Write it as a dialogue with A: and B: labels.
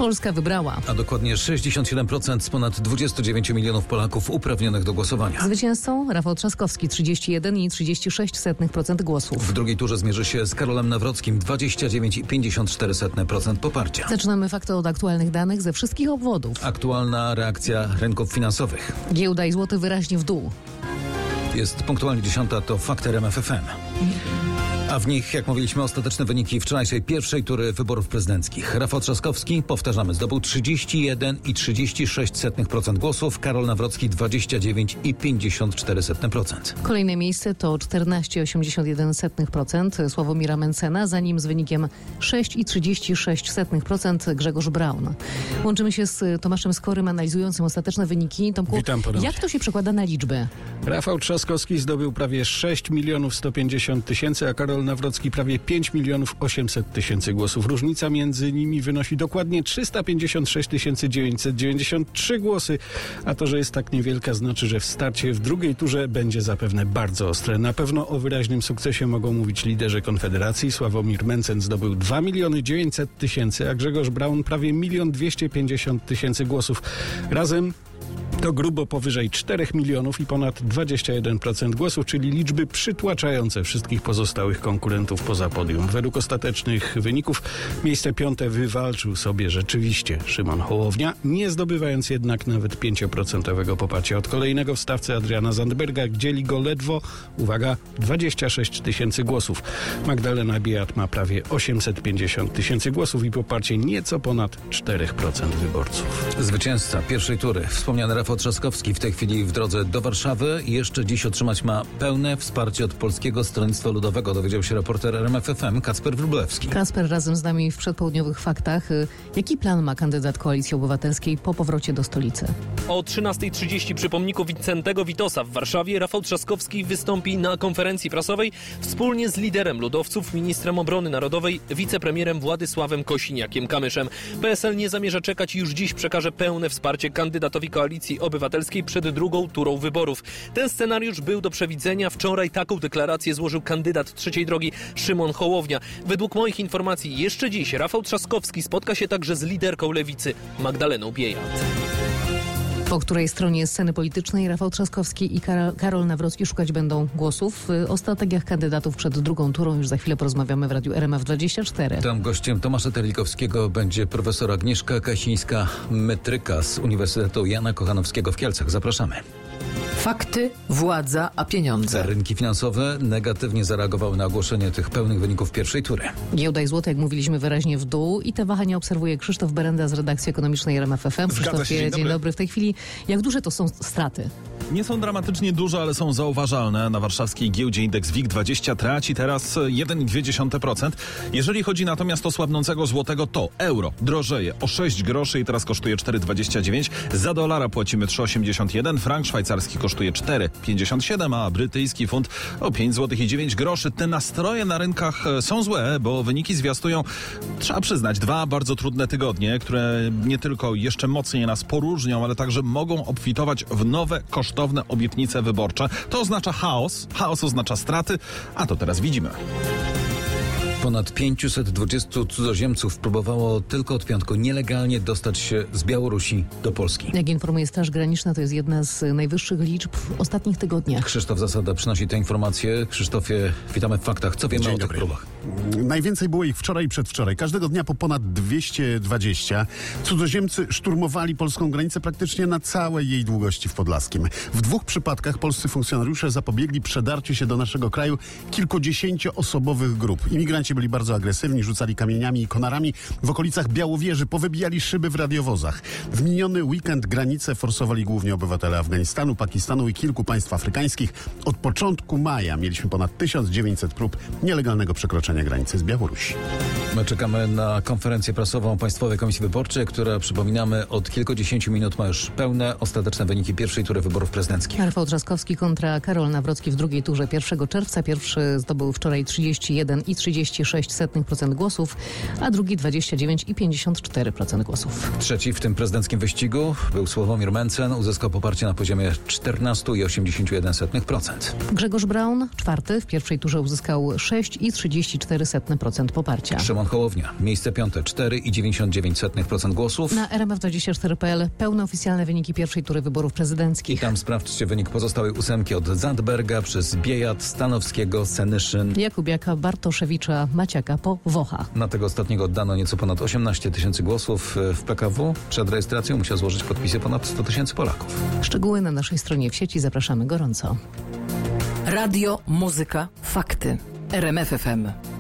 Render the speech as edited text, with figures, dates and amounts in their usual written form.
A: Polska wybrała.
B: A dokładnie 67% z ponad 29 milionów Polaków uprawnionych do głosowania.
A: Zwycięzcą Rafał Trzaskowski 31,36% głosów.
B: W drugiej turze zmierzy się z Karolem Nawrockim 29,54% poparcia.
A: Zaczynamy fakty od aktualnych danych ze wszystkich obwodów.
B: Aktualna reakcja rynków finansowych.
A: Giełda i złoty wyraźnie w dół.
B: Jest punktualnie 10, to fakty RMF FM. A w nich, jak mówiliśmy, ostateczne wyniki wczorajszej pierwszej tury wyborów prezydenckich. Rafał Trzaskowski, powtarzamy, zdobył 31,36% głosów, Karol Nawrocki 29,54%.
A: Kolejne miejsce to 14,81% Sławomira Mencena, za nim z wynikiem 6,36% Grzegorz Braun. Łączymy się z Tomaszem Skorym, analizującym ostateczne wyniki. Tomku,
C: witam ponownie.
A: Jak to się przekłada na liczby?
C: Rafał Trzaskowski zdobył prawie 6 150 000, a Karol Nawrocki prawie 5 800 000 głosów. Różnica między nimi wynosi dokładnie 356 993 głosy, a to, że jest tak niewielka, znaczy, że w starcie w drugiej turze będzie zapewne bardzo ostre. Na pewno o wyraźnym sukcesie mogą mówić liderzy Konfederacji. Sławomir Mencen zdobył 2 900 000, a Grzegorz Braun prawie 1 250 000 głosów. Razem to grubo powyżej 4 milionów i ponad 21% głosów, czyli liczby przytłaczające wszystkich pozostałych konkurentów poza podium. Według ostatecznych wyników miejsce 5 wywalczył sobie rzeczywiście Szymon Hołownia, nie zdobywając jednak nawet 5% poparcia od kolejnego w stawce Adriana Zandberga, dzieli go ledwo, uwaga, 26 000 głosów. Magdalena Biejat ma prawie 850 000 głosów i poparcie nieco ponad 4% wyborców.
B: Zwycięzca pierwszej tury, wspomniany Rafał Trzaskowski, w tej chwili w drodze do Warszawy i jeszcze dziś otrzymać ma pełne wsparcie od Polskiego Stronnictwa Ludowego, dowiedział się reporter RMF FM Kacper Wróblewski.
A: Kacper razem z nami w przedpołudniowych faktach. Jaki plan ma kandydat Koalicji Obywatelskiej po powrocie do stolicy?
D: O 13:30 przy pomniku Wincentego Witosa w Warszawie Rafał Trzaskowski wystąpi na konferencji prasowej wspólnie z liderem ludowców, ministrem obrony narodowej, wicepremierem Władysławem Kosiniakiem-Kamyszem. PSL nie zamierza czekać i już dziś przekaże pełne wsparcie kandydatowi Koalicji Obywatelskiej przed drugą turą wyborów. Ten scenariusz był do przewidzenia. Wczoraj taką deklarację złożył kandydat trzeciej drogi Szymon Hołownia. Według moich informacji jeszcze dziś Rafał Trzaskowski spotka się także z liderką Lewicy Magdaleną Biejat.
A: Po której stronie sceny politycznej Rafał Trzaskowski i Karol Nawrocki szukać będą głosów? O strategiach kandydatów przed drugą turą już za chwilę porozmawiamy w Radiu RMF24.
B: Tam gościem Tomasza Terlikowskiego będzie profesor Agnieszka Kasińska-Metryka z Uniwersytetu Jana Kochanowskiego w Kielcach. Zapraszamy.
E: Fakty, władza, a pieniądze.
B: Rynki finansowe negatywnie zareagowały na ogłoszenie tych pełnych wyników pierwszej tury.
A: Giełda i złoty, jak mówiliśmy, wyraźnie w dół i te wahania obserwuje Krzysztof Berenda z redakcji ekonomicznej RMF FM. Krzysztofie, dzień dobry. W tej chwili jak duże to są straty?
F: Nie są dramatycznie duże, ale są zauważalne. Na warszawskiej giełdzie indeks WIG20 traci teraz 1,2%. Jeżeli chodzi natomiast o słabnącego złotego, to euro drożeje o 6 groszy i teraz kosztuje 4,29. Za dolara płacimy 3,81. Frank szwajcarski kosztuje 4,57, a brytyjski funt o 5 zł i 9 groszy. Te nastroje na rynkach są złe, bo wyniki zwiastują, trzeba przyznać, 2 bardzo trudne tygodnie, które nie tylko jeszcze mocniej nas poróżnią, ale także mogą obfitować w nowe, kosztowne obietnice wyborcze. To oznacza chaos, chaos oznacza straty, a to teraz widzimy.
B: Ponad 520 cudzoziemców próbowało tylko od piątku nielegalnie dostać się z Białorusi do Polski.
A: Jak informuje Straż Graniczna, to jest jedna z najwyższych liczb w ostatnich tygodniach.
B: Krzysztof Zasada przynosi te informacje. Krzysztofie, witamy w faktach. Co wiemy o tych próbach?
G: Najwięcej było ich wczoraj i przedwczoraj. Każdego dnia po ponad 220. Cudzoziemcy szturmowali polską granicę praktycznie na całej jej długości w Podlaskim. W 2 przypadkach polscy funkcjonariusze zapobiegli przedarciu się do naszego kraju kilkudziesięcioosobowych grup. Imigranci byli bardzo agresywni, rzucali kamieniami i konarami. W okolicach Białowieży powybijali szyby w radiowozach. W miniony weekend granicę forsowali głównie obywatele Afganistanu, Pakistanu i kilku państw afrykańskich. Od początku maja mieliśmy ponad 1900 prób nielegalnego przekroczenia granicy z Białorusi.
B: My czekamy na konferencję prasową Państwowej Komisji Wyborczej, która, przypominamy, od kilkudziesięciu minut ma już pełne, ostateczne wyniki pierwszej tury wyborów prezydenckich.
A: Rafał Trzaskowski kontra Karol Nawrocki w drugiej turze 1 czerwca. Pierwszy zdobył wczoraj 31,36% głosów, a drugi 29,54% głosów.
B: Trzeci w tym prezydenckim wyścigu był Sławomir Mencen. Uzyskał poparcie na poziomie 14,81%.
A: Grzegorz Braun, czwarty, w pierwszej turze uzyskał 6,34% poparcia.
B: Szymon Szymon Hołownia. Miejsce 5. 4,99% głosów.
A: Na RMF24.pl pełne oficjalne wyniki pierwszej tury wyborów
B: I
A: prezydenckich.
B: tam sprawdźcie wynik pozostałej 8 od Zandberga przez Biejat, Stanowskiego, Senyszyn.
A: Jakubiaka, Bartoszewicza, Maciaka po Wocha.
B: Na tego ostatniego oddano nieco ponad 18 tysięcy głosów. W PKW przed rejestracją musiał złożyć podpisy ponad 100 tysięcy Polaków.
A: Szczegóły na naszej stronie w sieci. Zapraszamy gorąco.
E: Radio, muzyka, fakty. RMF FM.